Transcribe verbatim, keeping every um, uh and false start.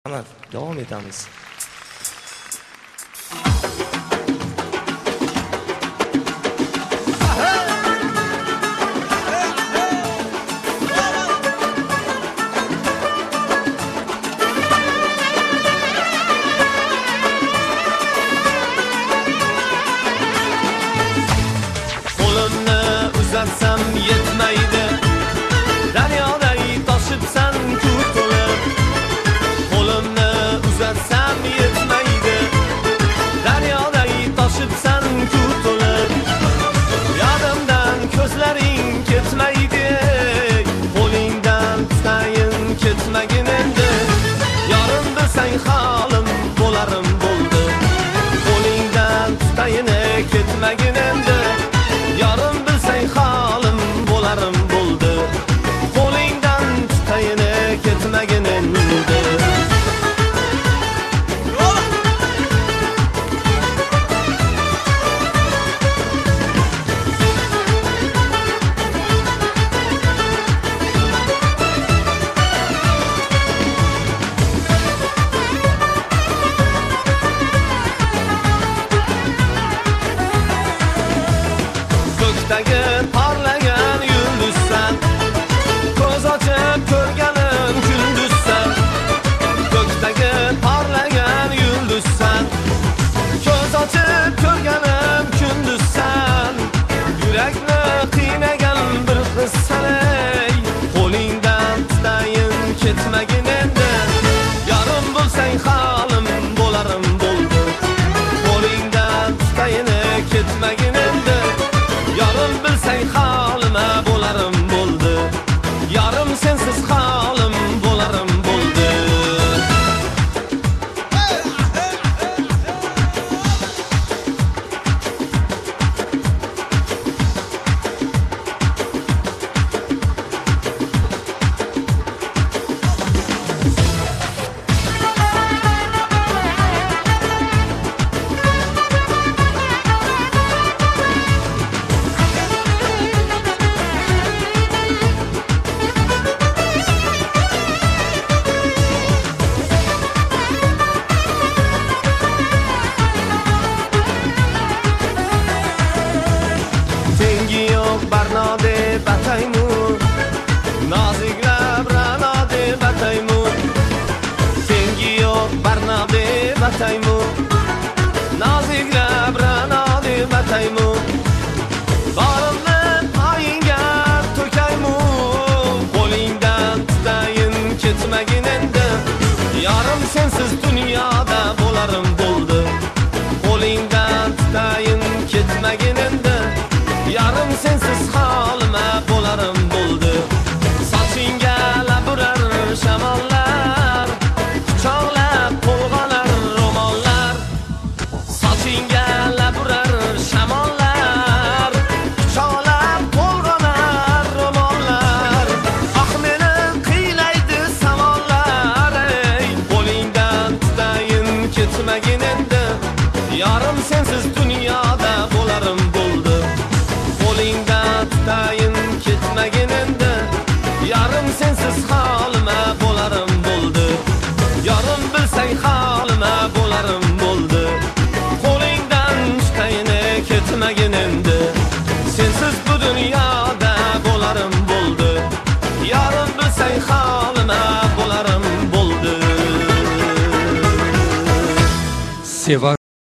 Ana devam etamiz. Qo'limni uzatsam yetmaydi, daryoday toshibsan ku to'lib. Qo'limni uzatsam yetmaydi, daryoday toshibsan ku to'lib. Yodimdan ko'zlaring ketmaydi, qo'lingdan tutayin ketmagin endi. Yorim bilsang holim bo'larim bo'ldi, qo'lingdan tutayin ketmagin endi. Yorim bilsang holim bo'larim bo'ldi, qo'lingdan tutayin ketmagin endi. Ko'kdagi parlagan yulduzsan, ko'z ochib ko'rganim kunduzsan. Ko'kdagi parlagan yulduzsan, ko'z ochib ko'rganim kunduzsan. Yurakni qiynagan bir hissan ey, qo'lingdan tutayin ketmagin endi. Yorim bo'lsang holim bo'larim bo'ldi, qo'lingdan tutayin ketmagin endi. Yorim bilsang holima bo'larim bo'ldi, yorim sensiz holim bo'larim bo'ldi. Tengi yo'q Barno deb ataymu, noziklab Ra'no deb ataymu. Tengi yo'q Barno deb ataymu, noziklab Ra'no deb ataymu. Borimni oyingga to'kaymu, qo'lingdan tutayin ketmagin endi. Yorim sensiz dunyoda bo'larim bo'ldi, qo'lingdan tutayin ketmagin endi. Yorim sensiz holima bo'larim bo'ldi. Sochingga laburar shamollar, quchoqlab qo'lg'anar ro'mollar. Sochingga laburar shamollar, quchoqlab qo'lg'anar ro'mollar. Ah meni qiylaydi savollar ey, qo'lingdan tutayin ketmagin endi. Yorim sensiz dunyoda bo'larim bo'ldi, qo'lingdan tutayin ketmagin endi. Yorim sensiz holima bo'larim bo'ldi, yorim bilsang holima bo'larim bo'ldi, qo'lingdan tutayin ketmagin endi. Sensiz bu dunyoda bo'larim bo'ldi, yorim bilsang holima bo'larim bo'ldi. Sevar